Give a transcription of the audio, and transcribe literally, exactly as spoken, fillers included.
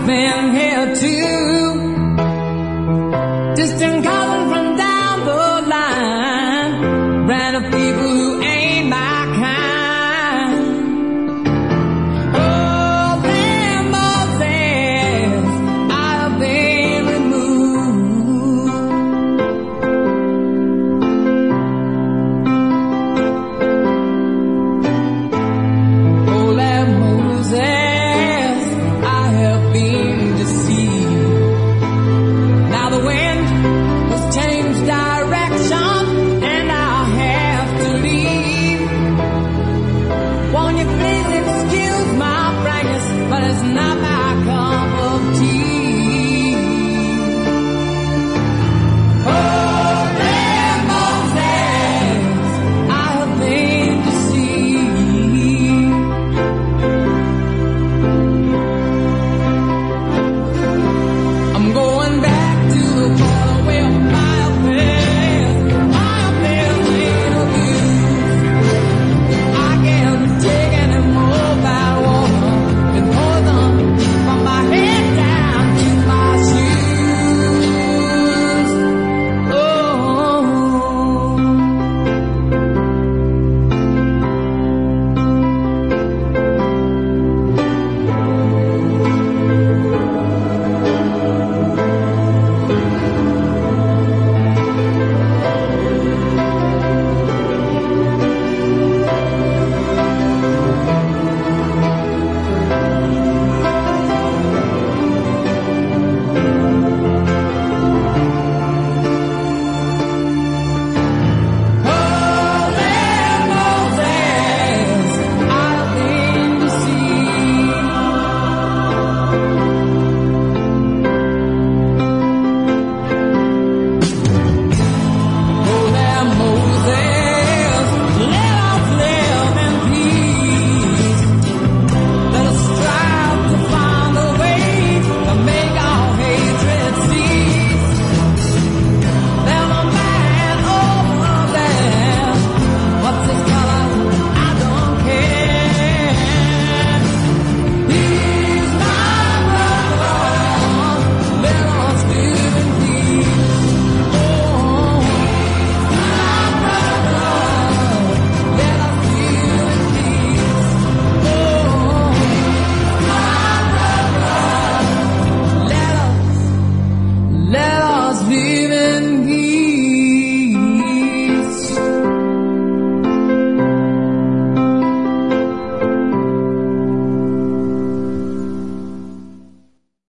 been here too. Distant calling from down the line, random people who ain't my kind. Oh, them Moses, I've been removed. Oh, that Moses, I have been deceived. Now the wind has changed direction and I'll have to leave. Won't you please excuse my frankness, but it's not my